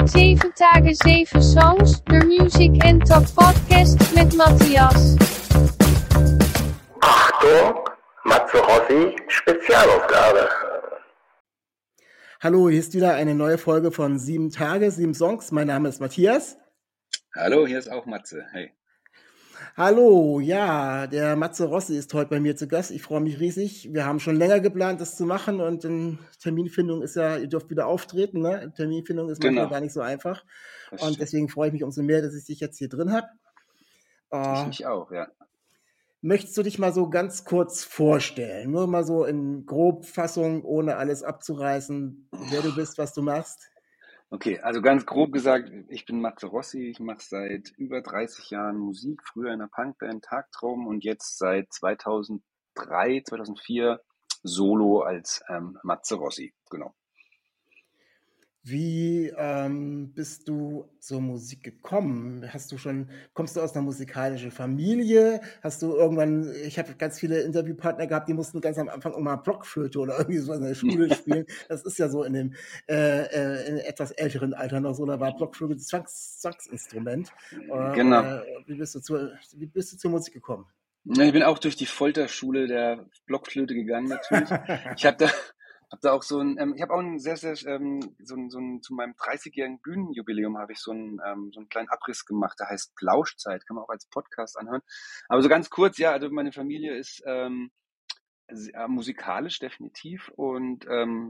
7 Tage 7 Songs, der Music and Talk Podcast mit Matthias. Achtung, Matze Rossi, Spezialausgabe. Hallo, hier ist wieder eine neue Folge von 7 Tage, 7 Songs. Mein Name ist Matthias. Hallo, hier ist auch Matze. Hey. Hallo, ja, der Matze Rossi ist heute bei mir zu Gast. Ich freue mich riesig. Wir haben schon länger geplant, das zu machen und Terminfindung ist ja, ihr dürft wieder auftreten, ne? Terminfindung ist manchmal gar nicht so einfach. Und deswegen freue ich mich umso mehr, dass ich dich jetzt hier drin habe. Ich mich auch, ja. Möchtest du dich mal so ganz kurz vorstellen? Nur mal so in Grobfassung, ohne alles abzureißen, wer du bist, was du machst? Okay, also ganz grob gesagt, ich bin Matze Rossi, ich mache seit über 30 Jahren Musik, früher in einer Punkband Tagtraum und jetzt seit 2003, 2004 Solo als Matze Rossi, genau. Wie bist du zur Musik gekommen? Kommst du aus einer musikalischen Familie? Hast du irgendwann, ich habe ganz viele Interviewpartner gehabt, die mussten ganz am Anfang immer Blockflöte oder irgendwie so in der Schule spielen. Das ist ja so in dem in etwas älteren Alter noch so, da war Blockflöte Zwangsinstrument. Genau. Wie bist du zur Musik gekommen? Ich bin auch durch die Folterschule der Blockflöte gegangen natürlich. Ich habe da auch ich habe auch ein sehr, sehr, zu meinem 30-jährigen Bühnenjubiläum habe ich so einen kleinen Abriss gemacht, der heißt Plauschzeit, kann man auch als Podcast anhören. Aber so ganz kurz, ja, also meine Familie ist musikalisch definitiv und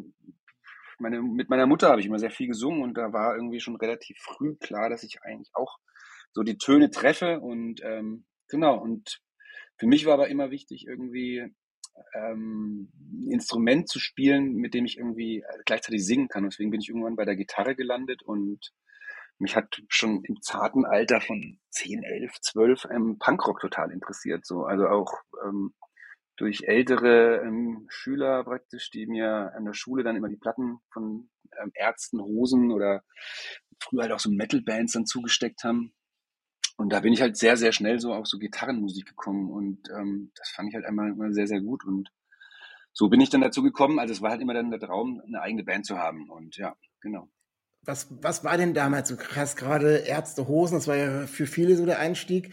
mit meiner Mutter habe ich immer sehr viel gesungen und da war irgendwie schon relativ früh klar, dass ich eigentlich auch so die Töne treffe und genau, und für mich war aber immer wichtig, irgendwie ein Instrument zu spielen, mit dem ich irgendwie gleichzeitig singen kann. Deswegen bin ich irgendwann bei der Gitarre gelandet und mich hat schon im zarten Alter von 10, 11, 12 Punkrock total interessiert. So. Also auch durch ältere Schüler praktisch, die mir an der Schule dann immer die Platten von Ärzten, Hosen oder früher halt auch so Metal-Bands dann zugesteckt haben. Und da bin ich halt sehr, sehr schnell so auf so Gitarrenmusik gekommen und das fand ich halt immer sehr, sehr gut und so bin ich dann dazu gekommen. Also es war halt immer dann der Traum, eine eigene Band zu haben und ja, genau. Was war denn damals so krass, gerade Ärzte, Hosen, das war ja für viele so der Einstieg.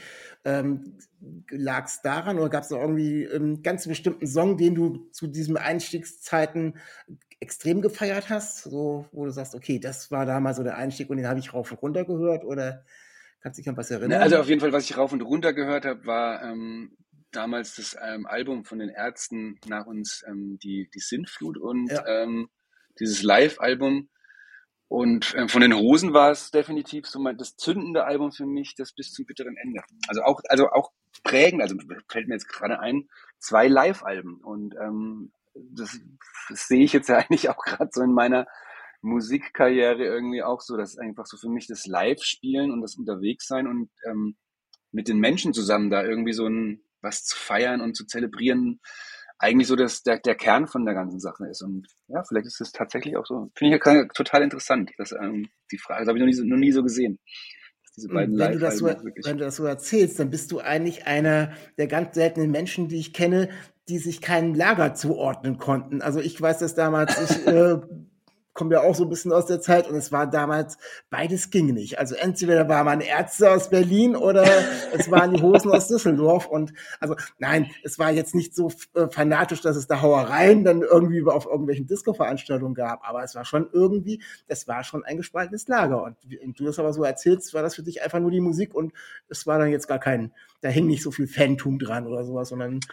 Lag es daran oder gab es noch irgendwie einen ganz bestimmten Song, den du zu diesen Einstiegszeiten extrem gefeiert hast? So, wo du sagst, okay, das war damals so der Einstieg und den habe ich rauf und runter gehört oder kannst du dich an was erinnern? Also auf jeden Fall, was ich rauf und runter gehört habe, war damals das Album von den Ärzten nach uns, die Sintflut und dieses Live-Album. Und von den Hosen war es definitiv so das zündende Album für mich, das bis zum bitteren Ende. Also auch prägend, also fällt mir jetzt gerade ein, 2 Live-Alben. Und das sehe ich jetzt ja eigentlich auch gerade so in meiner Musikkarriere irgendwie auch so, dass einfach so für mich das Live-Spielen und das Unterwegssein und mit den Menschen zusammen da irgendwie so was zu feiern und zu zelebrieren, eigentlich so der Kern von der ganzen Sache ist. Und ja, vielleicht ist es tatsächlich auch so. Finde ich ja total interessant, dass die Frage, das habe ich noch nie so gesehen. Dass diese beiden Wenn du das so erzählst, dann bist du eigentlich einer der ganz seltenen Menschen, die ich kenne, die sich keinem Lager zuordnen konnten. Also ich weiß das damals, ich komme ja auch so ein bisschen aus der Zeit und es war damals, beides ging nicht. Also entweder war man Ärzte aus Berlin oder es waren die Hosen aus Düsseldorf und also nein, es war jetzt nicht so fanatisch, dass es da Hauereien dann irgendwie auf irgendwelchen Disco-Veranstaltungen gab, aber es war schon irgendwie, das war schon ein gespaltenes Lager und wie du das aber so erzählst, war das für dich einfach nur die Musik und es war dann jetzt da hing nicht so viel Fantum dran oder sowas, sondern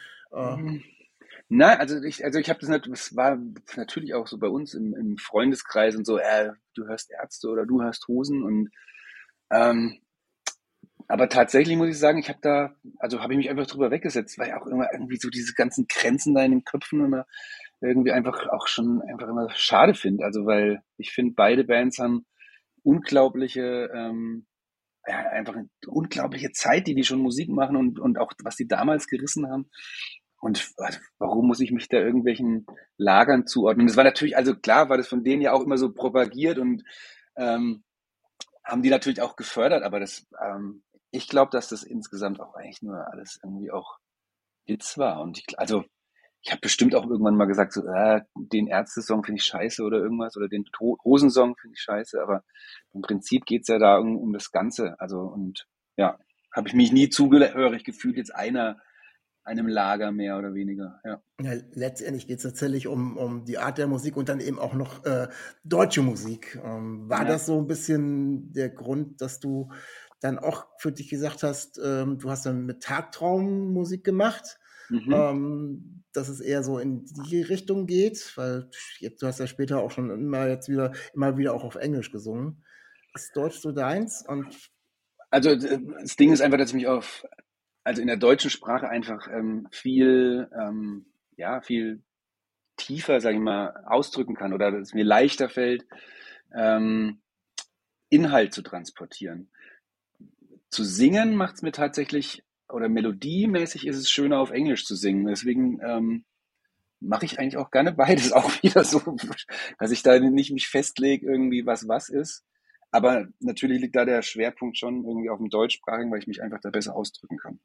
Nein, also ich habe das war natürlich auch so bei uns im Freundeskreis und so, du hörst Ärzte oder du hörst Hosen und aber tatsächlich muss ich sagen, habe ich mich einfach drüber weggesetzt, weil auch immer irgendwie so diese ganzen Grenzen da in den Köpfen immer irgendwie einfach auch schon einfach immer schade finde. Also weil ich finde, beide Bands haben unglaubliche einfach eine unglaubliche Zeit, die schon Musik machen und auch was die damals gerissen haben. Und warum muss ich mich da irgendwelchen Lagern zuordnen? Das war natürlich, also klar war das von denen ja auch immer so propagiert und haben die natürlich auch gefördert, aber ich glaube, dass das insgesamt auch eigentlich nur alles irgendwie auch Hits war. Und also Ich habe bestimmt auch irgendwann mal gesagt, so, den Ärzte-Song finde ich scheiße oder irgendwas oder den Hosen-Song finde ich scheiße, aber im Prinzip geht's ja da um das Ganze. Also und ja, habe ich mich nie zugehörig gefühlt, jetzt einem Lager mehr oder weniger. Ja. Ja, letztendlich geht es tatsächlich um die Art der Musik und dann eben auch noch deutsche Musik. War Ja. das so ein bisschen der Grund, dass du dann auch für dich gesagt hast, du hast dann mit Tagtraummusik gemacht, Mhm. dass es eher so in die Richtung geht, weil jetzt, du hast ja später auch schon immer wieder auch auf Englisch gesungen. Ist Deutsch so deins? Und Also das Ding ist einfach, dass ich mich also in der deutschen Sprache einfach viel tiefer, sage ich mal, ausdrücken kann oder dass es mir leichter fällt, ähm, Inhalt zu transportieren. Zu singen macht es mir tatsächlich, oder melodiemäßig ist es schöner auf Englisch zu singen. Deswegen mache ich eigentlich auch gerne beides auch wieder so, dass ich da nicht mich festlege, irgendwie was ist. Aber natürlich liegt da der Schwerpunkt schon irgendwie auf dem Deutschsprachigen, weil ich mich einfach da besser ausdrücken kann.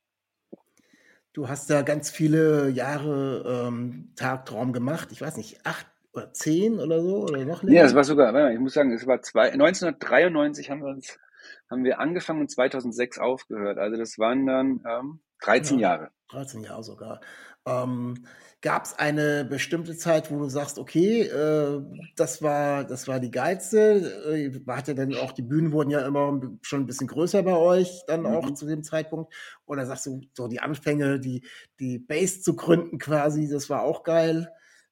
du hast da ganz viele Jahre Tagtraum gemacht. Ich weiß nicht, 8 oder 10 oder so oder noch Nee, das länger? war sogar, warte mal, ich muss sagen, es war 1993 haben wir angefangen und 2006 aufgehört. Also das waren dann 13 Ja, Jahre. 13 Jahre sogar. Gab es eine bestimmte Zeit, wo du sagst, okay, das war die geilste? Hat ja dann auch, die Bühnen wurden ja immer schon ein bisschen größer bei euch, dann auch Mhm. zu dem Zeitpunkt. Oder sagst du, so die Anfänge, die Base zu gründen quasi, das war auch geil.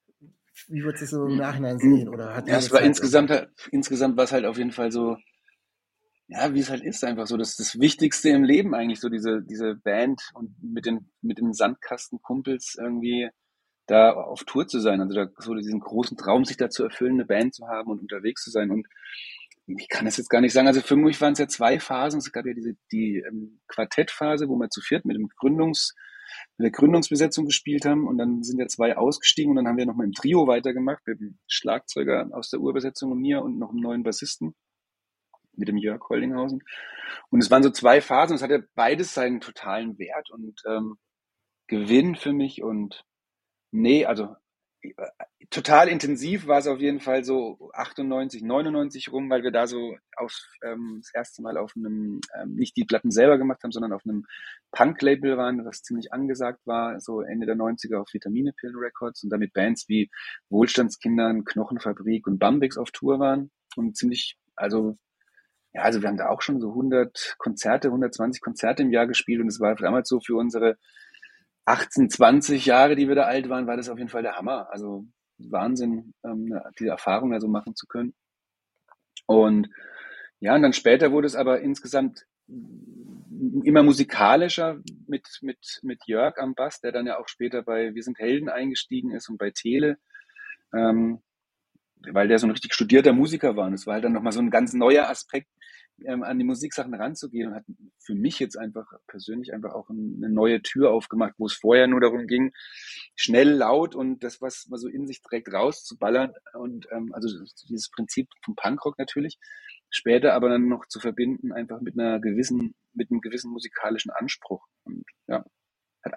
Wie würdest du es so im Nachhinein sehen? Oder hat Ja, jede es war Zeit irgendwie? insgesamt war es halt auf jeden Fall so, ja, wie es halt ist, einfach so, das Wichtigste im Leben eigentlich, so diese Band und mit den Sandkastenkumpels irgendwie da auf Tour zu sein, also da so diesen großen Traum, sich da zu erfüllen, eine Band zu haben und unterwegs zu sein. Und ich kann das jetzt gar nicht sagen. Also für mich waren es ja zwei Phasen. Es gab ja die Quartettphase, wo wir zu viert mit der Gründungsbesetzung gespielt haben, und dann sind ja zwei ausgestiegen und dann haben wir nochmal im Trio weitergemacht mit dem Schlagzeuger aus der Urbesetzung und mir und noch einem neuen Bassisten mit dem Jörg Holdinghausen. Und es waren so zwei Phasen. Es hatte beides seinen totalen Wert und Gewinn für mich. Und nee, also total intensiv war es auf jeden Fall so 98, 99 rum, weil wir da so das erste Mal auf einem, nicht die Platten selber gemacht haben, sondern auf einem Punk-Label waren, was ziemlich angesagt war, so Ende der 90er auf Vitamine-Pillen Records, und damit Bands wie Wohlstandskindern, Knochenfabrik und Bambix auf Tour waren und ziemlich, also ja, also wir haben da auch schon so 120 Konzerte im Jahr gespielt, und es war damals so für unsere 18, 20 Jahre, die wir da alt waren, war das auf jeden Fall der Hammer. Also Wahnsinn, diese Erfahrung da so machen zu können. Und ja, und dann später wurde es aber insgesamt immer musikalischer mit Jörg am Bass, der dann ja auch später bei Wir sind Helden eingestiegen ist und bei Tele, ähm, weil der so ein richtig studierter Musiker war. Und es war halt dann nochmal so ein ganz neuer Aspekt, an die Musiksachen ranzugehen, und hat für mich jetzt einfach persönlich einfach auch eine neue Tür aufgemacht, wo es vorher nur darum ging, schnell, laut und das, was man so in sich trägt, rauszuballern, und also dieses Prinzip vom Punkrock natürlich, später aber dann noch zu verbinden, einfach mit mit einem gewissen musikalischen Anspruch. Und ja, hat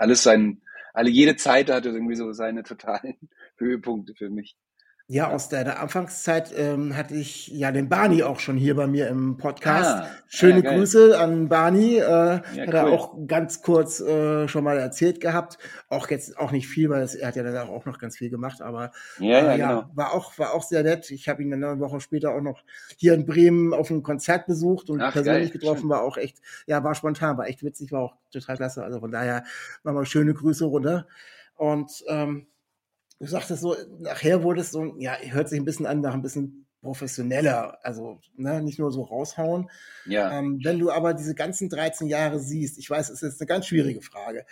jede Zeit hatte irgendwie so seine totalen Höhepunkte für mich. Ja, Ja. aus deiner Anfangszeit hatte ich ja den Barney auch schon hier bei mir im Podcast. Ja, Schöne geil. Grüße an Barney. Hat Ja, er cool. auch ganz kurz schon mal erzählt gehabt. Auch jetzt auch nicht viel, weil er hat ja dann auch noch ganz viel gemacht. Aber Ja, ja, genau. war auch sehr nett. Ich habe ihn dann eine Woche später auch noch hier in Bremen auf einem Konzert besucht und Ach, persönlich geil, getroffen. schön. War auch echt, ja, war spontan, war echt witzig, war auch total klasse. Also von daher nochmal schöne Grüße runter. Und du sagtest so, nachher wurde es so, ja, hört sich ein bisschen an nach ein bisschen professioneller, also ne, nicht nur so raushauen. Ja. Wenn du aber diese ganzen 13 Jahre siehst, ich weiß, es ist jetzt eine ganz schwierige Frage,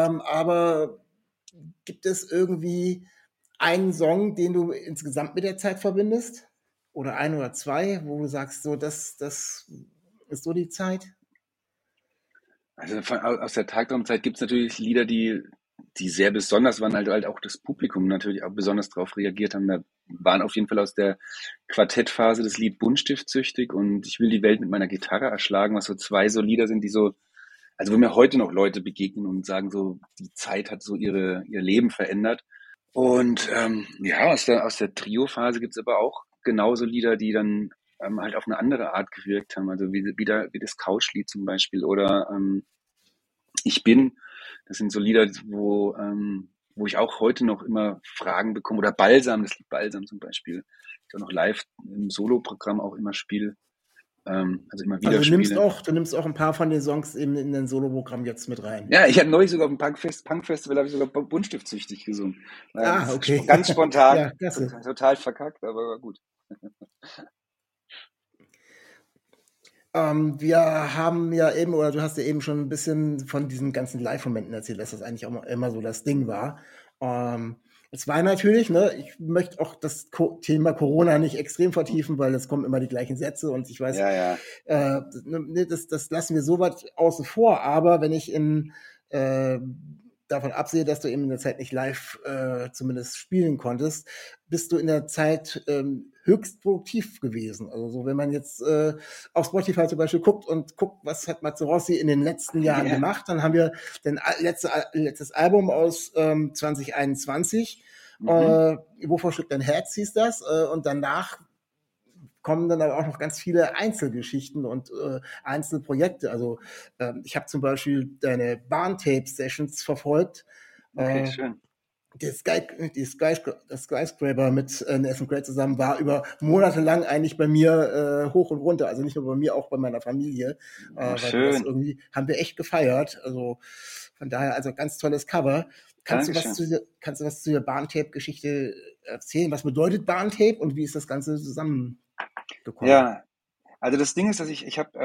aber gibt es irgendwie einen Song, den du insgesamt mit der Zeit verbindest? Oder ein oder zwei, wo du sagst, so, das ist so die Zeit? Also aus der Tagtraumzeit gibt es natürlich Lieder, die sehr besonders waren, halt auch das Publikum natürlich auch besonders drauf reagiert haben. Da waren auf jeden Fall aus der Quartettphase das Lied Buntstift süchtig und Ich will die Welt mit meiner Gitarre erschlagen, was so zwei so Lieder sind, die so also wo mir heute noch Leute begegnen und sagen so, die Zeit hat so ihr Leben verändert. Und ja, aus der Trio-Phase gibt's aber auch genauso Lieder, die dann halt auf eine andere Art gewirkt haben. Also wie das Couchlied zum Beispiel oder Ich bin. Das sind so Lieder, wo ich auch heute noch immer Fragen bekomme. Oder Balsam, das Lied Balsam zum Beispiel. Ich auch noch live im Soloprogramm auch immer spiele. Also immer wieder Also spiele. du nimmst auch ein paar von den Songs eben in dein Soloprogramm jetzt mit rein. Ja, ich habe neulich sogar auf dem Punkfestival habe ich sogar Buntstiftsüchtig gesungen. Okay. Ganz spontan, Ja, klasse. total verkackt, aber gut. Wir haben ja eben, oder du hast ja eben schon ein bisschen von diesen ganzen Live-Momenten erzählt, dass das eigentlich auch immer so das Ding war. Es war natürlich, ne, ich möchte auch das Thema Corona nicht extrem vertiefen, weil es kommen immer die gleichen Sätze und ich weiß, Ja. Das lassen wir so weit außen vor, aber wenn ich davon absehe, dass du eben in der Zeit nicht live zumindest spielen konntest, bist du in der Zeit höchst produktiv gewesen. Also so, wenn man jetzt auf Spotify zum Beispiel guckt, was hat Mazzarosti in den letzten Jahren gemacht, dann haben wir letztes Album aus 2021, Wovor schlägt dein Herz hieß das, und danach kommen dann aber auch noch ganz viele Einzelgeschichten und Einzelprojekte. Also ich habe zum Beispiel deine Barntape-Sessions verfolgt. Okay, schön. Das Skyscraper mit Nathan Gray zusammen war über Monate lang eigentlich bei mir hoch und runter. Also nicht nur bei mir, auch bei meiner Familie. Weil das irgendwie haben wir echt gefeiert. Also von daher, also ganz tolles Cover. Kannst du was zu der Barntape-Geschichte erzählen? Was bedeutet Barntape und wie ist das Ganze zusammengekommen? Ja, also das Ding ist, dass ich habe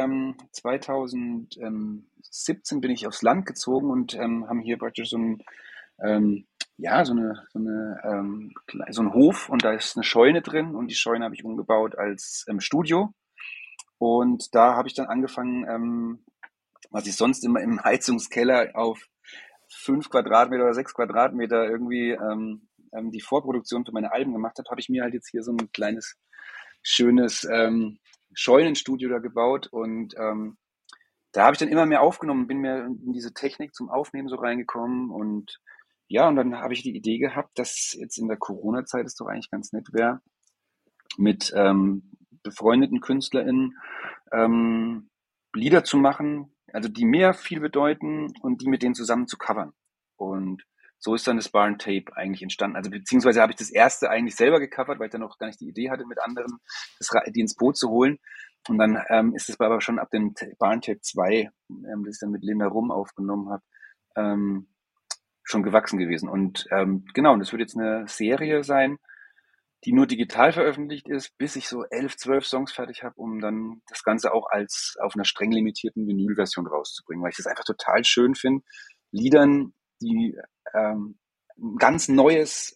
2017 bin ich aufs Land gezogen und haben hier praktisch so ein so einen Hof und da ist eine Scheune drin und die Scheune habe ich umgebaut als Studio und da habe ich dann angefangen, was ich sonst immer im Heizungskeller auf 5 Quadratmeter oder 6 Quadratmeter irgendwie die Vorproduktion für meine Alben gemacht habe, habe ich mir halt jetzt hier so ein kleines, schönes Scheunenstudio da gebaut und da habe ich dann immer mehr aufgenommen, bin mehr in diese Technik zum Aufnehmen so reingekommen und ja, und dann habe ich die Idee gehabt, dass jetzt in der Corona-Zeit es doch eigentlich ganz nett wäre, mit befreundeten KünstlerInnen Lieder zu machen, also die mir viel bedeuten und die mit denen zusammen zu covern. Und so ist dann das Barntape eigentlich entstanden. Also beziehungsweise habe ich das erste eigentlich selber gecovert, weil ich dann noch gar nicht die Idee hatte, mit anderen die ins Boot zu holen. Und dann ist es aber schon ab dem Barntape 2, das ich dann mit Linda Rum aufgenommen habe, schon gewachsen gewesen. Und genau, und das wird jetzt eine Serie sein, die nur digital veröffentlicht ist, bis ich so 11, 12 Songs fertig habe, um dann das Ganze auch als auf einer streng limitierten Vinyl-Version rauszubringen, weil ich das einfach total schön finde, Liedern, die ein ganz neues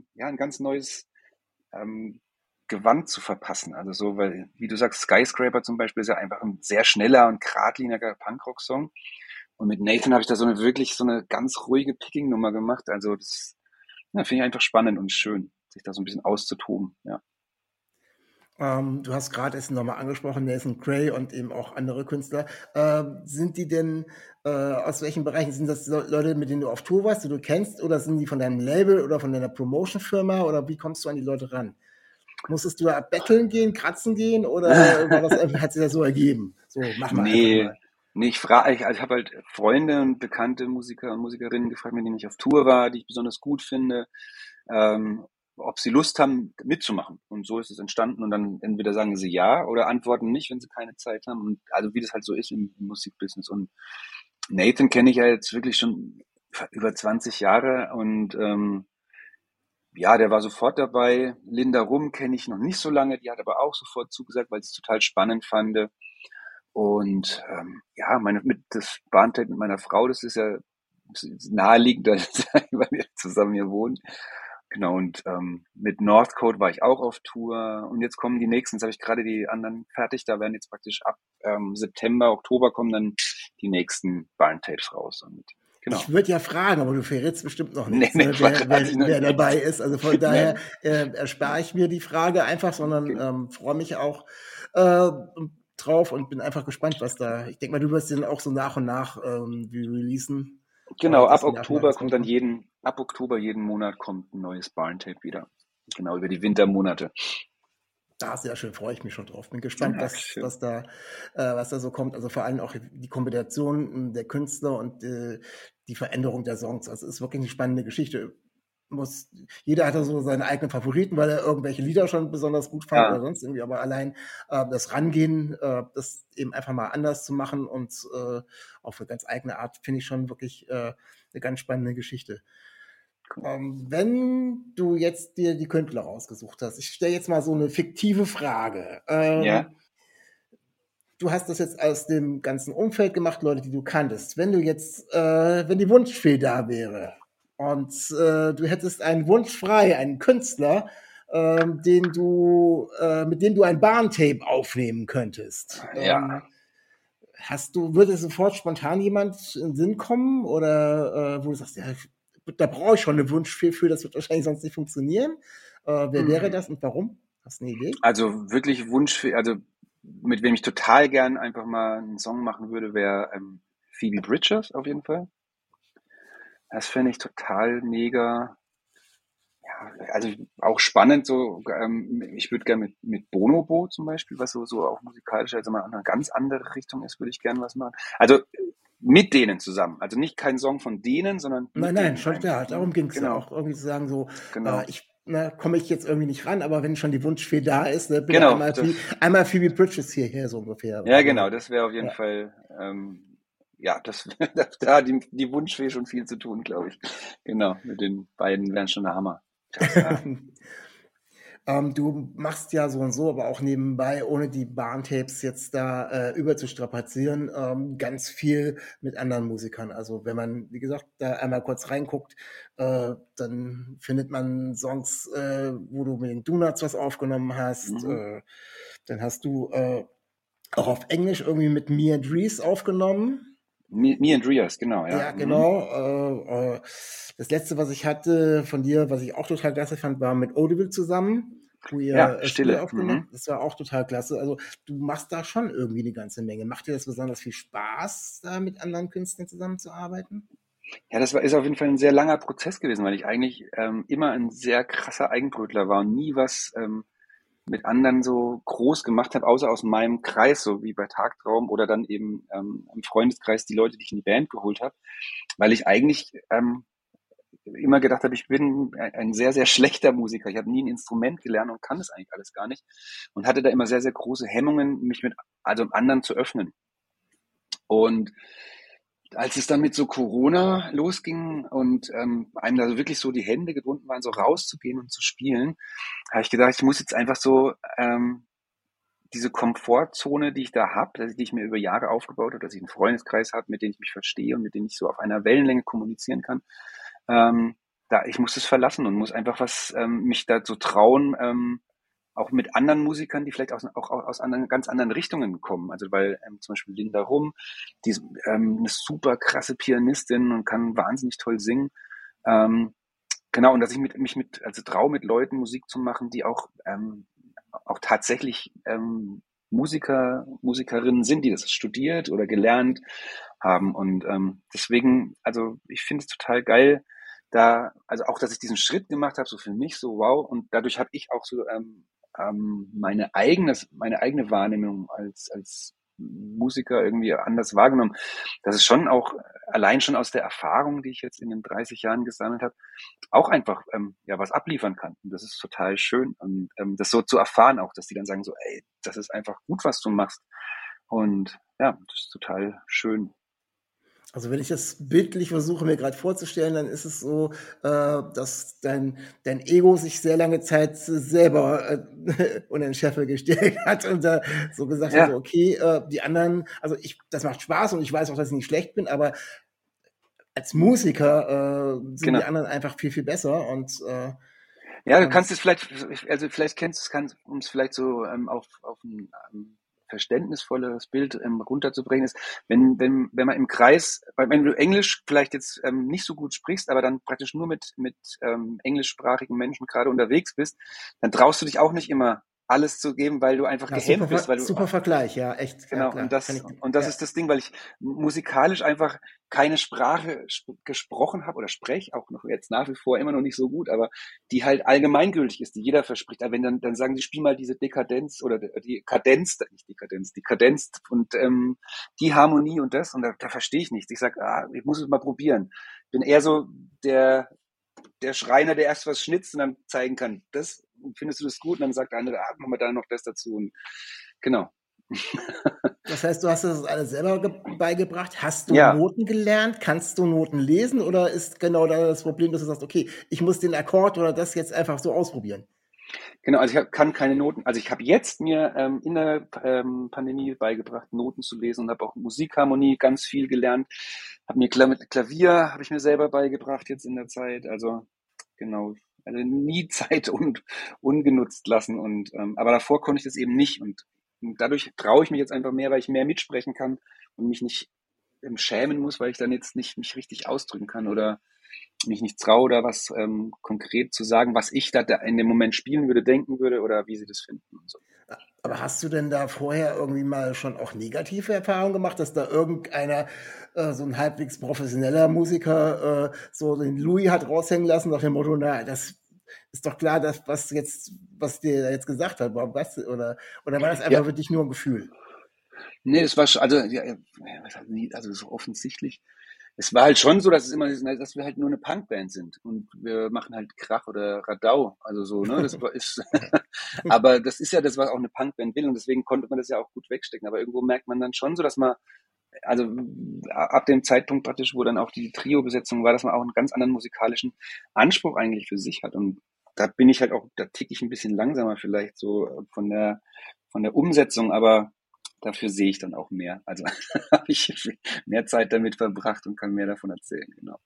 Gewand zu verpassen. Also so, weil, wie du sagst, Skyscraper zum Beispiel ist ja einfach ein sehr schneller und geradliniger Punkrock-Song. Und mit Nathan habe ich da so eine ganz ruhige Picking-Nummer gemacht. Also das finde ich einfach spannend und schön, sich da so ein bisschen auszutoben, ja. Du hast gerade es nochmal angesprochen, Nathan Gray und eben auch andere Künstler. Sind die denn, aus welchen Bereichen, sind das Leute, mit denen du auf Tour warst, die du kennst, oder sind die von deinem Label oder von deiner Promotion-Firma, oder wie kommst du an die Leute ran? Musstest du da betteln gehen, kratzen gehen, oder hat sich das so ergeben? So, mach mal einfach mal. Nee, ich habe halt Freunde und bekannte Musiker und Musikerinnen gefragt, mit denen ich auf Tour war, die ich besonders gut finde, ob sie Lust haben, mitzumachen. Und so ist es entstanden. Und dann entweder sagen sie ja oder antworten nicht, wenn sie keine Zeit haben. Und also wie das halt so ist im Musikbusiness. Und Nathan kenne ich ja jetzt wirklich schon über 20 Jahre und der war sofort dabei. Linda Rum kenne ich noch nicht so lange, die hat aber auch sofort zugesagt, weil sie es total spannend fand. Und das Barntape mit meiner Frau, das ist ja naheliegend, weil wir zusammen hier wohnen. Genau, und mit Northcote war ich auch auf Tour. Und jetzt kommen die nächsten, jetzt habe ich gerade die anderen fertig, da werden jetzt praktisch ab September, Oktober kommen dann die nächsten Barntapes raus. Und genau. Ich würde ja fragen, aber du verrätst bestimmt noch nicht, wer dabei ist. Also von daher erspare ich mir die Frage einfach, sondern freue mich auch. drauf und bin einfach gespannt, was da. Ich denke mal, du wirst den auch so nach und nach releasen. Genau, ab dass die nach und nach Oktober was kommt dann rauskommt. ab Oktober jeden Monat kommt ein neues Barn-Tape wieder. Genau, über die Wintermonate. Sehr schön, freue ich mich schon drauf. Bin gespannt, Ja, schön. was da so kommt. Also vor allem auch die Kombination der Künstler und die Veränderung der Songs. Also es ist wirklich eine spannende Geschichte. Jeder hat da so seine eigenen Favoriten, weil er irgendwelche Lieder schon besonders gut fand oder Ja, sonst irgendwie. Aber allein das Rangehen, das eben einfach mal anders zu machen und auf eine ganz eigene Art, finde ich schon wirklich eine ganz spannende Geschichte. cool. Wenn du jetzt dir die Künstler rausgesucht hast, ich stelle jetzt mal so eine fiktive Frage. Ja. Du hast das jetzt aus dem ganzen Umfeld gemacht, Leute, die du kanntest. Wenn du jetzt, wenn die Wunschfee da wäre und du hättest einen Wunsch frei, einen Künstler, mit dem du ein Barntape aufnehmen könntest. Ja. Würde sofort spontan jemand in den Sinn kommen oder wo du sagst, ja, da brauche ich schon eine Wunschfee für, das wird wahrscheinlich sonst nicht funktionieren. Wer wäre das und warum? Hast du eine Idee? Also wirklich also mit wem ich total gern einfach mal einen Song machen würde, wäre Phoebe Bridgers auf jeden Fall. Das fände ich total mega. Ja, also auch spannend so. Ich würde gerne mit Bonobo zum Beispiel, was so auch musikalisch, also mal in eine ganz andere Richtung ist, würde ich gerne was machen. Also mit denen zusammen. Also nicht kein Song von denen, sondern mit Nein, denen schon klar. einfach. Ne? Darum ging es ja Genau, auch, irgendwie zu sagen, so, genau. komme ich jetzt irgendwie nicht ran, aber wenn schon die Wunschfee da ist, ne, bitte Genau, einmal Phoebe Bridges hierher, so ungefähr. ja, genau, das wäre auf jeden Ja. Fall, ja, da hat die Wunschfee schon viel zu tun, glaube ich. Genau, mit den beiden wären schon der Hammer. Ja, Du machst ja so und so, aber auch nebenbei, ohne die Barntapes jetzt da überzustrapazieren, ganz viel mit anderen Musikern. Also wenn man, wie gesagt, da einmal kurz reinguckt, dann findet man Songs, wo du mit den Donuts was aufgenommen hast. mhm. Dann hast du auch auf Englisch irgendwie mit Me and Reese aufgenommen. Me and Rias, genau, ja. Ja, Mhm. genau. Das letzte, was ich hatte von dir, was ich auch total klasse fand, war mit Audible zusammen, wo Ja, ihr Spiele Stille. aufgenommen Mhm. habt. Das war auch total klasse. Also du machst da schon irgendwie eine ganze Menge. Macht dir das besonders viel Spaß, da mit anderen Künstlern zusammenzuarbeiten? Ja, ist auf jeden Fall ein sehr langer Prozess gewesen, weil ich eigentlich immer ein sehr krasser Eigenbrötler war und nie was mit anderen so groß gemacht habe, außer aus meinem Kreis, so wie bei Tagtraum oder dann eben im Freundeskreis die Leute, die ich in die Band geholt habe, weil ich eigentlich immer gedacht habe, ich bin ein sehr, sehr schlechter Musiker. Ich habe nie ein Instrument gelernt und kann das eigentlich alles gar nicht und hatte da immer sehr, sehr große Hemmungen, mich also anderen zu öffnen. Und als es dann mit so Corona losging und einem da so wirklich so die Hände gebunden waren, so rauszugehen und zu spielen, habe ich gedacht, ich muss jetzt einfach so diese Komfortzone, die ich da habe, die ich mir über Jahre aufgebaut habe, dass ich einen Freundeskreis habe, mit dem ich mich verstehe und mit dem ich so auf einer Wellenlänge kommunizieren kann, ich muss es verlassen und muss einfach mich dazu trauen, auch mit anderen Musikern, die vielleicht auch aus ganz anderen Richtungen kommen. Also weil zum Beispiel Linda Rum, die ist eine super krasse Pianistin und kann wahnsinnig toll singen. Genau, und dass ich also traue, mit Leuten Musik zu machen, die auch tatsächlich Musikerinnen sind, die das studiert oder gelernt haben. Und deswegen, also ich finde es total geil, also auch, dass ich diesen Schritt gemacht habe, so für mich, so wow. Und dadurch habe ich auch so meine eigene Wahrnehmung als Musiker irgendwie anders wahrgenommen. Das ist schon auch allein schon aus der Erfahrung, die ich jetzt in den 30 Jahren gesammelt habe, auch einfach ja was abliefern kann. Und das ist total schön. Und das so zu erfahren auch, dass die dann sagen so, ey, das ist einfach gut, was du machst. Und ja, das ist total schön. Also wenn ich das bildlich versuche mir gerade vorzustellen, dann ist es so, dass dein Ego sich sehr lange Zeit selber unter den Scheffel gestellt hat und so gesagt hat, so, Ja, okay, die anderen, also das macht Spaß und ich weiß auch, dass ich nicht schlecht bin, aber als Musiker sind die genau. anderen einfach viel, viel besser Ja, du und kannst es vielleicht, also vielleicht um es vielleicht so auf ein verständnisvolles Bild runterzubringen, ist, wenn man im Kreis, weil wenn du Englisch vielleicht jetzt nicht so gut sprichst, aber dann praktisch nur mit englischsprachigen Menschen gerade unterwegs bist, dann traust du dich auch nicht immer alles zu geben, weil du einfach Ja, gehemmt bist, weil du super Vergleich, ja, echt, ja genau, klar. das ist das Ding, weil ich musikalisch einfach keine Sprache gesprochen habe oder spreche, auch noch jetzt nach wie vor immer noch nicht so gut, aber die halt allgemeingültig ist, die jeder verspricht. Aber wenn dann sagen sie, spiel mal diese Dekadenz oder die Kadenz, nicht Dekadenz, die Kadenz und die Harmonie und das, und da verstehe ich nichts. Ich sage, ich muss es mal probieren. Bin eher so der Schreiner, der erst was schnitzt und dann zeigen kann, das findest du das gut? Und dann sagt der andere, machen wir da noch das dazu. Und genau. Das heißt, du hast das alles selber beigebracht? Hast du Ja. Noten gelernt? Kannst du Noten lesen? Oder ist genau da das Problem, dass du sagst, okay, ich muss den Akkord oder das jetzt einfach so ausprobieren? Genau, also ich kann keine Noten. Also ich habe jetzt mir in der Pandemie beigebracht, Noten zu lesen und habe auch Musikharmonie ganz viel gelernt. Habe mir Klavier habe ich mir selber beigebracht jetzt in der Zeit. Also genau, also nie Zeit ungenutzt lassen. Und aber davor konnte ich das eben nicht. Und dadurch traue ich mich jetzt einfach mehr, weil ich mehr mitsprechen kann und mich nicht schämen muss, weil ich dann jetzt nicht mich richtig ausdrücken kann oder mich nicht traue, da was konkret zu sagen, was ich da in dem Moment spielen würde, denken würde oder wie sie das finden und so. Aber hast du denn da vorher irgendwie mal schon auch negative Erfahrungen gemacht, dass da irgendeiner, so ein halbwegs professioneller Musiker, so den Louis hat raushängen lassen nach dem Motto, na, das ist doch klar, dass was dir jetzt gesagt hat, oder war das einfach wirklich nur ein Gefühl? Nee, das war schon, also so offensichtlich. Es war halt schon so, dass wir halt nur eine Punkband sind und wir machen halt Krach oder Radau, also so, ne, aber das ist ja das, was auch eine Punkband will und deswegen konnte man das ja auch gut wegstecken, aber irgendwo merkt man dann schon so, dass man, also ab dem Zeitpunkt praktisch, wo dann auch die Trio-Besetzung war, dass man auch einen ganz anderen musikalischen Anspruch eigentlich für sich hat und da bin ich halt auch, da ticke ich ein bisschen langsamer vielleicht so von der Umsetzung, aber dafür sehe ich dann auch mehr. Also habe ich mehr Zeit damit verbracht und kann mehr davon erzählen, genau.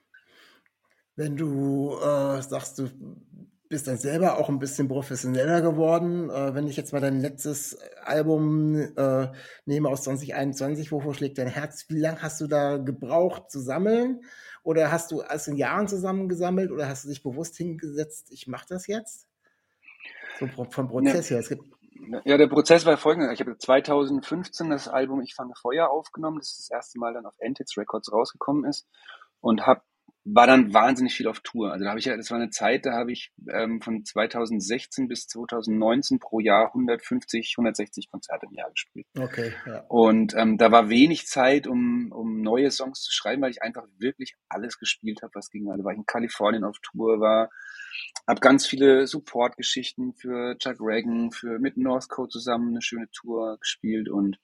Wenn du sagst, du bist dann selber auch ein bisschen professioneller geworden, wenn ich jetzt mal dein letztes Album nehme aus 2021, Wovor schlägt dein Herz, wie lange hast du da gebraucht zu sammeln? Oder hast du alles in Jahren zusammengesammelt oder hast du dich bewusst hingesetzt, ich mache das jetzt? So vom Prozess her. Ja, der Prozess war folgender. Ich habe 2015 das Album Ich fange Feuer aufgenommen, das erste Mal dann auf Antics Records rausgekommen ist und war dann wahnsinnig viel auf Tour. Also das war eine Zeit, da habe ich von 2016 bis 2019 pro Jahr 150, 160 Konzerte im Jahr gespielt. Okay, ja. Und da war wenig Zeit, um neue Songs zu schreiben, weil ich einfach wirklich alles gespielt habe, was ging. Also war ich in Kalifornien auf Tour, habe ganz viele Support-Geschichten für Chuck Ragan, mit Northcote zusammen eine schöne Tour gespielt und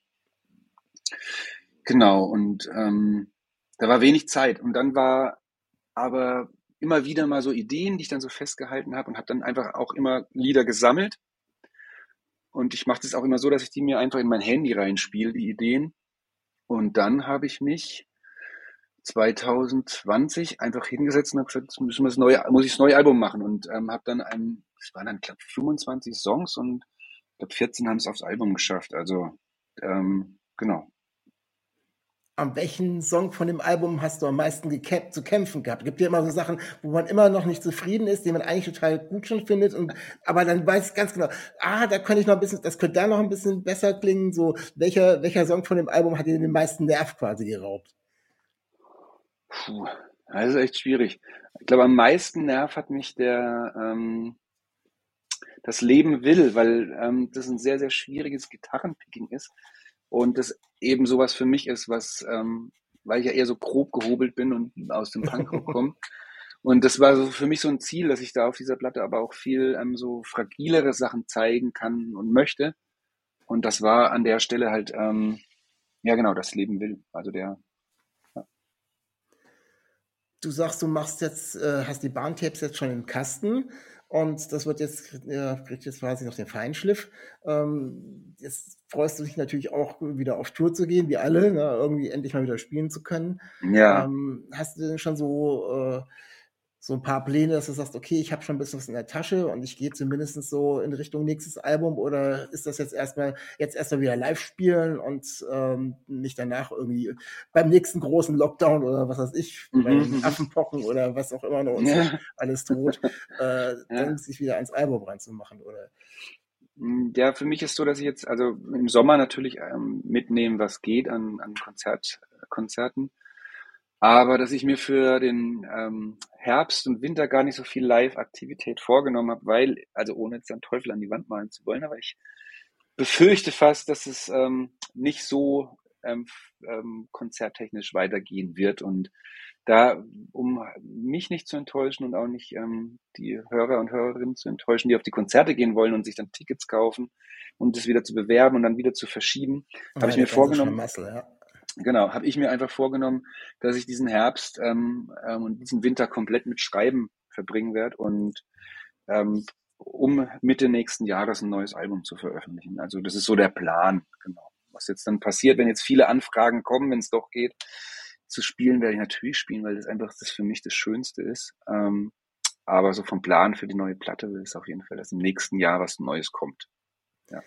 genau, und da war wenig Zeit. Und dann war aber immer wieder mal so Ideen, die ich dann so festgehalten habe und habe dann einfach auch immer Lieder gesammelt. Und ich mache das auch immer so, dass ich die mir einfach in mein Handy reinspiele, die Ideen. Und dann habe ich mich 2020 einfach hingesetzt und habe gesagt, jetzt muss ich das neue Album machen und habe dann es waren dann, glaube ich, 25 Songs und ich glaube 14 haben es aufs Album geschafft. Also genau. An welchen Song von dem Album hast du am meisten zu kämpfen gehabt? Gibt ja immer so Sachen, wo man immer noch nicht zufrieden ist, die man eigentlich total gut schon findet, aber dann weiß ich ganz genau, da könnte ich noch ein bisschen, das könnte da noch ein bisschen besser klingen. So, welcher Song von dem Album hat dir den meisten Nerv quasi geraubt? Puh, das ist echt schwierig. Ich glaube, am meisten Nerv hat mich das Leben will, weil das ein sehr, sehr schwieriges Gitarrenpicking ist und das eben sowas für mich ist, weil ich ja eher so grob gehobelt bin und aus dem Punkrock komme. Und das war so für mich so ein Ziel, dass ich da auf dieser Platte aber auch viel so fragilere Sachen zeigen kann und möchte. Und das war an der Stelle halt, ja genau, das Leben will. Also Du sagst, du machst jetzt, hast die Bahntapes jetzt schon im Kasten und das kriegt jetzt quasi noch den Feinschliff. Jetzt freust du dich natürlich auch wieder auf Tour zu gehen, wie alle, ne? Irgendwie endlich mal wieder spielen zu können. Ja. Hast du denn schon so ein paar Pläne, dass du sagst, okay, ich habe schon ein bisschen was in der Tasche und ich gehe zumindest so in Richtung nächstes Album, oder ist das jetzt erstmal wieder live spielen und nicht danach irgendwie beim nächsten großen Lockdown oder was weiß ich, bei den Affenpocken oder was auch immer noch uns alles droht, dann sich wieder ans Album ranzumachen, oder? Ja, für mich ist so, dass ich jetzt also im Sommer natürlich mitnehme, was geht an Konzerten, aber dass ich mir für den Herbst und Winter gar nicht so viel Live-Aktivität vorgenommen habe, weil, also ohne jetzt einen Teufel an die Wand malen zu wollen, aber ich befürchte fast, dass es nicht so konzerttechnisch weitergehen wird. Und da, um mich nicht zu enttäuschen und auch nicht die Hörer und Hörerinnen zu enttäuschen, die auf die Konzerte gehen wollen und sich dann Tickets kaufen und es wieder zu bewerben und dann wieder zu verschieben, habe Ja, ich mir der ganze vorgenommen, Schlamassel, ja. genau, habe ich mir einfach vorgenommen, dass ich diesen Herbst und diesen Winter komplett mit Schreiben verbringen werde und ähm, um Mitte nächsten Jahres ein neues Album zu veröffentlichen. Also das ist so der Plan, genau. Was jetzt dann passiert, wenn jetzt viele Anfragen kommen, wenn es doch geht, zu spielen, werde ich natürlich spielen, weil das einfach das für mich das Schönste ist. Aber so vom Plan für die neue Platte ist auf jeden Fall, dass im nächsten Jahr was Neues kommt. Ja.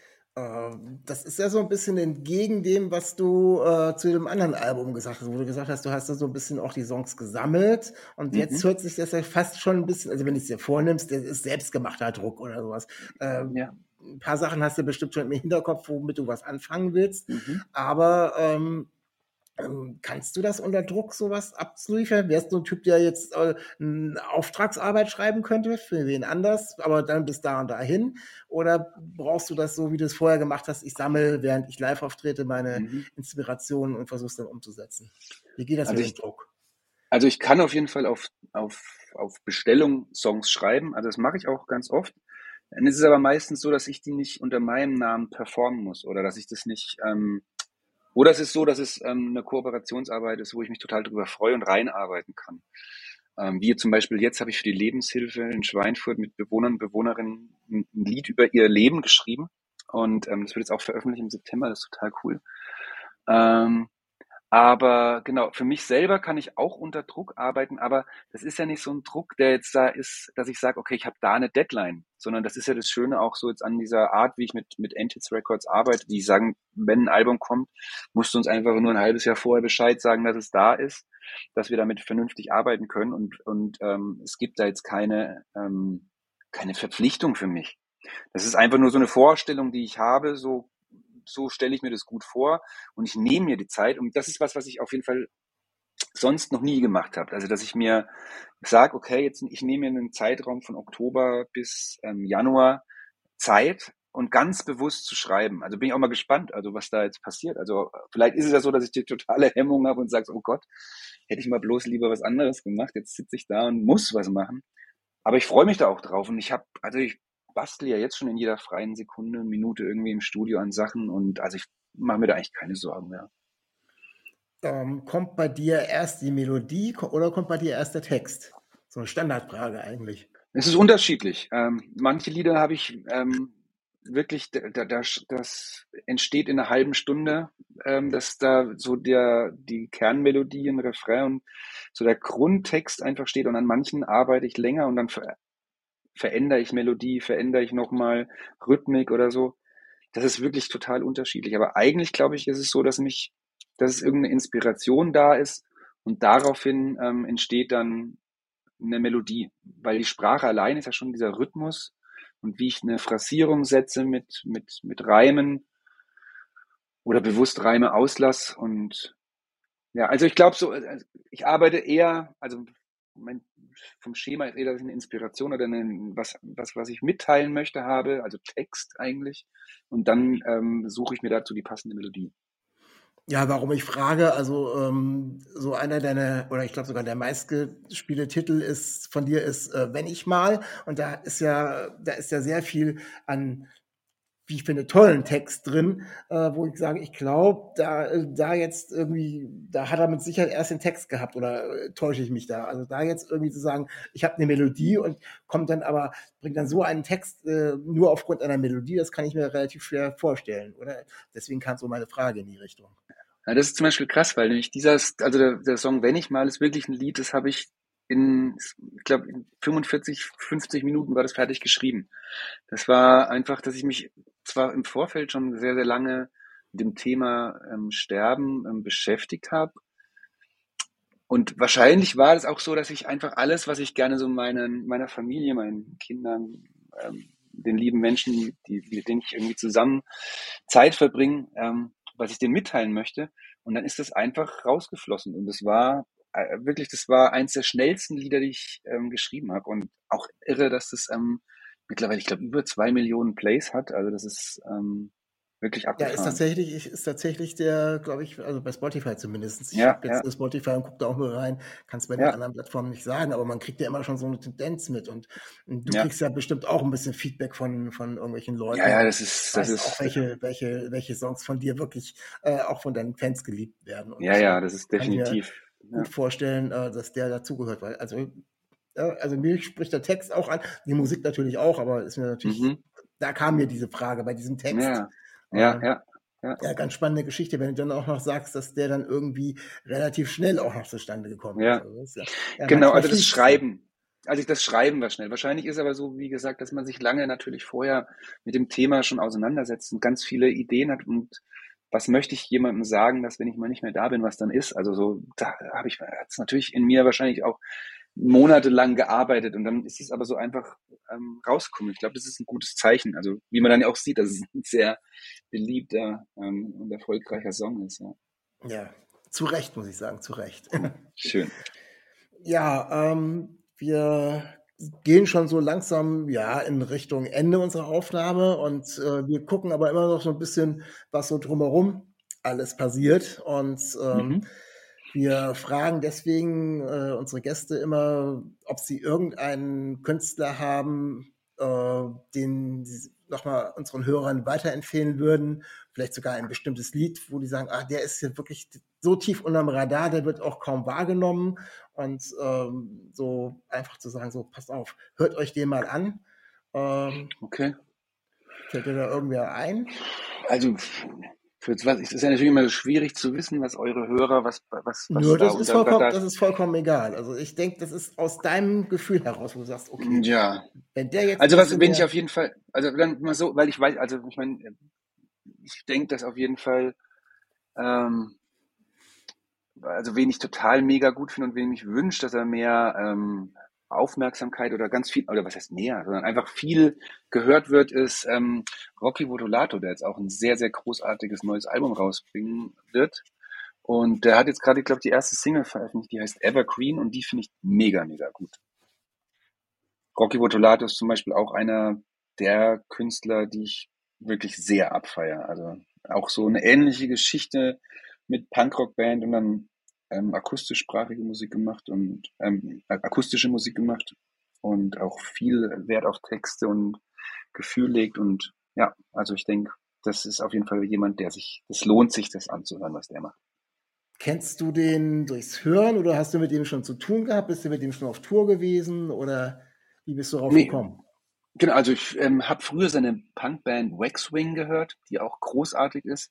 Das ist ja so ein bisschen entgegen dem, was du zu dem anderen Album gesagt hast, wo du gesagt hast, du hast da so ein bisschen auch die Songs gesammelt und jetzt Mhm. hört sich das ja fast schon ein bisschen, also wenn du es dir vornimmst, das ist selbstgemachter Druck oder sowas. Ja. Ein paar Sachen hast du bestimmt schon im Hinterkopf, womit du was anfangen willst, Mhm. aber kannst du das unter Druck, sowas abzuliefern? Wärst du ein Typ, der jetzt eine Auftragsarbeit schreiben könnte für wen anders, aber dann bis da und dahin? Oder brauchst du das so, wie du es vorher gemacht hast? Ich sammle, während ich live auftrete, meine Mhm. Inspirationen und versuche es dann umzusetzen. Wie geht das Also mit dem ich, Druck? also ich kann auf jeden Fall auf Bestellung Songs schreiben. Also das mache ich auch ganz oft. Dann ist es aber meistens so, dass ich die nicht unter meinem Namen performen muss oder dass ich das nicht. Oder es ist so, dass es eine Kooperationsarbeit ist, wo ich mich total drüber freue und reinarbeiten kann. Wie zum Beispiel jetzt habe ich für die Lebenshilfe in Schweinfurt mit Bewohnern und Bewohnerinnen ein Lied über ihr Leben geschrieben. Und das wird jetzt auch veröffentlicht im September, das ist total cool. Ähm, aber genau, für mich selber kann ich auch unter Druck arbeiten, aber das ist ja nicht so ein Druck, der jetzt da ist, dass ich sage, okay, ich habe da eine Deadline, sondern das ist ja das Schöne auch so jetzt an dieser Art, wie ich mit Antids Records arbeite, die sagen, wenn ein Album kommt, musst du uns einfach nur ein halbes Jahr vorher Bescheid sagen, dass es da ist, dass wir damit vernünftig arbeiten können und es gibt da jetzt keine Verpflichtung für mich. Das ist einfach nur so eine Vorstellung, die ich habe, so stelle ich mir das gut vor und ich nehme mir die Zeit und das ist was ich auf jeden Fall sonst noch nie gemacht habe. Also, dass ich mir sage, okay, jetzt ich nehme mir einen Zeitraum von Oktober bis Januar Zeit und ganz bewusst zu schreiben. Also bin ich auch mal gespannt, also was da jetzt passiert. Also vielleicht ist es ja so, dass ich die totale Hemmung habe und sage, oh Gott, hätte ich mal bloß lieber was anderes gemacht. Jetzt sitze ich da und muss was machen. Aber ich freue mich da auch drauf und ich bastle ja jetzt schon in jeder freien Sekunde, Minute irgendwie im Studio an Sachen und also ich mache mir da eigentlich keine Sorgen mehr. Kommt bei dir erst die Melodie oder kommt bei dir erst der Text? So eine Standardfrage eigentlich. Es ist unterschiedlich. Manche Lieder habe ich wirklich, das entsteht in einer halben Stunde, dass da so die Kernmelodie, ein Refrain und so der Grundtext einfach steht und an manchen arbeite ich länger und dann verändere ich Melodie, verändere ich nochmal Rhythmik oder so. Das ist wirklich total unterschiedlich. Aber eigentlich glaube ich, ist es so, dass es irgendeine Inspiration da ist und daraufhin entsteht dann eine Melodie. Weil die Sprache allein ist ja schon dieser Rhythmus und wie ich eine Phrasierung setze mit Reimen oder bewusst Reime auslass und ja, also ich glaube so, ich arbeite eher, also vom Schema ist eher, dass ich eine Inspiration oder was ich mitteilen möchte habe, also Text eigentlich. Und dann suche ich mir dazu die passende Melodie. Ja, warum ich frage, also so einer deiner, oder ich glaube sogar der meistgespielte Titel ist von dir ist Wenn ich mal. Und da ist ja sehr viel an, wie ich finde, tollen Text drin, wo ich sage, ich glaube, da jetzt irgendwie, da hat er mit Sicherheit erst den Text gehabt oder täusche ich mich da? Also da jetzt irgendwie zu sagen, ich habe eine Melodie und bringt dann so einen Text nur aufgrund einer Melodie, das kann ich mir relativ schwer vorstellen, oder? Deswegen kam so meine Frage in die Richtung. Ja, das ist zum Beispiel krass, weil nämlich also der Song Wenn ich mal ist wirklich ein Lied, das habe ich ich glaube, in 45, 50 Minuten war das fertig geschrieben. Das war einfach, dass ich mich zwar im Vorfeld schon sehr, sehr lange mit dem Thema Sterben beschäftigt habe. Und wahrscheinlich war es auch so, dass ich einfach alles, was ich gerne so meiner Familie, meinen Kindern, den lieben Menschen, mit denen ich irgendwie zusammen Zeit verbringe, was ich denen mitteilen möchte. Und dann ist das einfach rausgeflossen. Und das war wirklich, das war eins der schnellsten Lieder, die ich geschrieben habe. Und auch irre, dass das mittlerweile, ich glaube, über 2 Millionen Plays hat. Also das ist wirklich Ja, abgefahren. ist tatsächlich der, glaube ich, also bei Spotify zumindest. Ich Ja, habe jetzt ja, Spotify und gucke da auch nur rein, kann es bei den ja, anderen Plattformen nicht sagen, aber man kriegt ja immer schon so eine Tendenz mit und du ja. kriegst ja bestimmt auch ein bisschen Feedback von irgendwelchen Ja, Leuten ja, und das weißt auch, ist, welche Songs von dir wirklich auch von deinen Fans geliebt werden ja, und ja, das ist kann ich mir definitiv. gut Ja. vorstellen, dass der dazugehört, weil also mir spricht der Text auch an, die Musik natürlich auch, aber ist mir natürlich, Mhm. da kam mir diese Frage bei diesem Text. Ja, ja, Ähm, ja, ja. ja, ganz spannende Geschichte, wenn du dann auch noch sagst, dass der dann irgendwie relativ schnell auch noch zustande gekommen ist. Ja, Also das ist ja genau, manchmal also fließt es so. das Schreiben war schnell. Wahrscheinlich ist aber so, wie gesagt, dass man sich lange natürlich vorher mit dem Thema schon auseinandersetzt und ganz viele Ideen hat und was möchte ich jemandem sagen, dass wenn ich mal nicht mehr da bin, was dann ist. Also so, da hat's natürlich in mir wahrscheinlich auch monatelang gearbeitet und dann ist es aber so einfach rausgekommen. Ich glaube, das ist ein gutes Zeichen. Also wie man dann ja auch sieht, dass es ein sehr beliebter und erfolgreicher Song ist. Ja. Ja, zu Recht, muss ich sagen, zu Recht. Schön. Ja, wir gehen schon so langsam ja in Richtung Ende unserer Aufnahme und wir gucken aber immer noch so ein bisschen, was so drumherum alles passiert und Mhm. wir fragen deswegen unsere Gäste immer, ob sie irgendeinen Künstler haben, den sie nochmal unseren Hörern weiterempfehlen würden. Vielleicht sogar ein bestimmtes Lied, wo die sagen, ah, der ist hier wirklich so tief unterm Radar, der wird auch kaum wahrgenommen. Und so einfach zu sagen, so passt auf, hört euch den mal an. Okay. Fällt dir da irgendwer ein? Also es ist ja natürlich immer schwierig zu wissen, was eure Hörer, was Nur da unter Radar. das ist vollkommen egal. Also ich denke, das ist aus deinem Gefühl heraus, wo du sagst, okay, Ja, wenn der jetzt also nicht so was, wenn ich der, auf jeden Fall, also dann mal so, weil ich weiß, also ich meine, ich denke, dass auf jeden Fall, ähm, also wen ich total mega gut finde und wen ich wünsche, dass er mehr Aufmerksamkeit oder ganz viel, oder was heißt mehr, sondern einfach viel gehört wird, ist Rocky Votolato, der jetzt auch ein sehr, sehr großartiges neues Album rausbringen wird. Und der hat jetzt gerade, ich glaube, die erste Single veröffentlicht, die heißt Evergreen und die finde ich mega, mega gut. Rocky Votolato ist zum Beispiel auch einer der Künstler, die ich wirklich sehr abfeiere. Also auch so eine ähnliche Geschichte mit Punkrock-Band und dann akustischsprachige Musik gemacht und akustische Musik gemacht und auch viel Wert auf Texte und Gefühl legt. Und ja, also ich denke, das ist auf jeden Fall jemand, das lohnt sich, das anzuhören, was der macht. kennst du den durchs Hören oder hast du mit dem schon zu tun gehabt? Bist du mit dem schon auf Tour gewesen oder wie bist du darauf Nee, gekommen? genau, also ich habe früher seine Punkband Waxwing gehört, die auch großartig ist.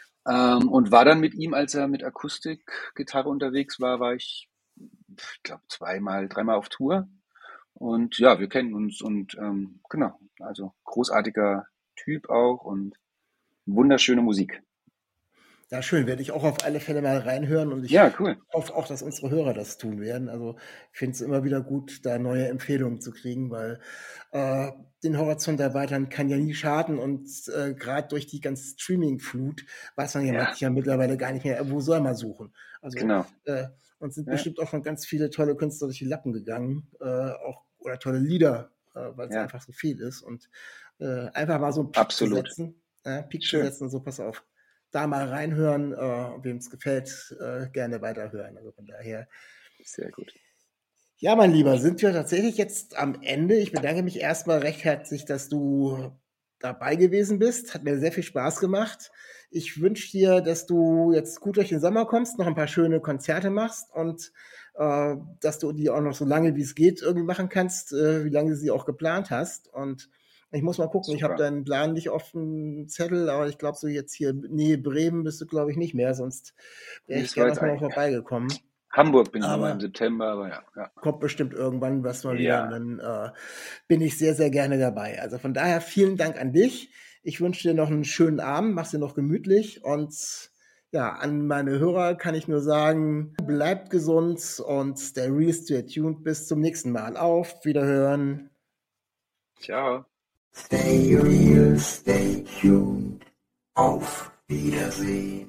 Und war dann mit ihm, als er mit Akustikgitarre unterwegs war, war ich glaube, dreimal auf Tour. Und ja, wir kennen uns und genau, also großartiger Typ auch und wunderschöne Musik. Ja, schön, werde ich auch auf alle Fälle mal reinhören und Ja, ich cool. hoffe auch, dass unsere Hörer das tun werden. Also ich finde es immer wieder gut, da neue Empfehlungen zu kriegen, weil äh, den Horizont erweitern kann ja nie schaden und gerade durch die ganze Streaming-Flut weiß man ja Ja, manchmal mittlerweile gar nicht mehr, wo soll man suchen. Also genau. uns sind Ja, bestimmt auch schon ganz viele tolle Künstler durch die Lappen gegangen, auch oder tolle Lieder, weil es ja, einfach so viel ist und einfach mal so einen absolut. Peak zu Schön. setzen, so pass auf da mal reinhören, wem es gefällt, gerne weiterhören. Also von daher. Sehr gut. Ja, mein Lieber, sind wir tatsächlich jetzt am Ende. Ich bedanke mich erstmal recht herzlich, dass du dabei gewesen bist. Hat mir sehr viel Spaß gemacht. Ich wünsche dir, dass du jetzt gut durch den Sommer kommst, noch ein paar schöne Konzerte machst und dass du die auch noch so lange wie es geht irgendwie machen kannst, wie lange du sie auch geplant hast. Und ich muss mal gucken, ich habe Super. deinen Plan nicht auf dem Zettel, aber ich glaube, so jetzt hier Nähe Bremen bist du, glaube ich, nicht mehr, sonst wäre Nee, ich das war gerne jetzt noch mal eigentlich. vorbeigekommen. Hamburg bin ich nochmal im Aber September, aber ja, ja. kommt bestimmt irgendwann was mal wieder und Ja, dann bin ich sehr, sehr gerne dabei. Also von daher vielen Dank an dich. Ich wünsche dir noch einen schönen Abend, mach's dir noch gemütlich und ja, an meine Hörer kann ich nur sagen, bleibt gesund und stay real, stay tuned. Bis zum nächsten Mal. Auf Wiederhören. ciao. Stay real, stay tuned. Auf Wiedersehen.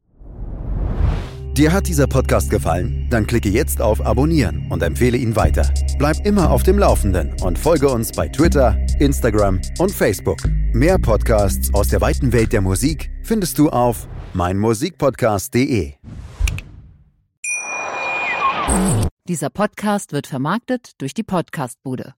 Dir hat dieser Podcast gefallen? Dann klicke jetzt auf Abonnieren und empfehle ihn weiter. Bleib immer auf dem Laufenden und folge uns bei Twitter, Instagram und Facebook. Mehr Podcasts aus der weiten Welt der Musik findest du auf meinmusikpodcast.de. Dieser Podcast wird vermarktet durch die Podcastbude.